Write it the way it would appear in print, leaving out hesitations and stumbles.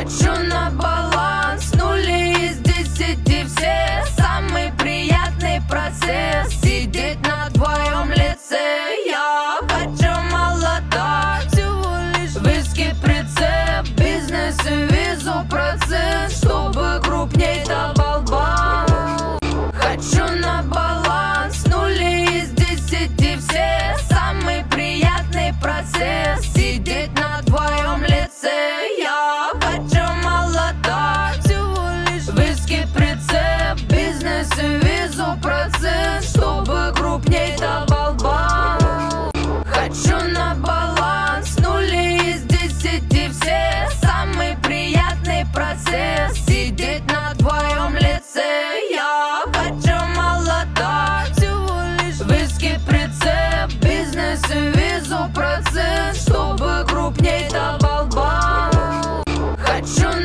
Хочу на баланс, нули из 10 все. Самый приятный процесс сидеть на твоем лице. Я хочу молоток, всего лишь виски, прицеп, бизнес и визу процент, чтобы крупней табалбан. Хочу на баланс, нули из 10 все. Самый приятный процесс сидеть на твоем лице. Я хочу молоток, всего лишь виски, прицеп, бизнес и визу процент, чтобы крупней табалбан. Хочу на баланс, нули из 10 все. Самый приятный процесс сидеть на твоем лице. Я хочу молоток, всего лишь виски, прицеп, бизнес и визу процент, чтобы крупней табалбан. Хочу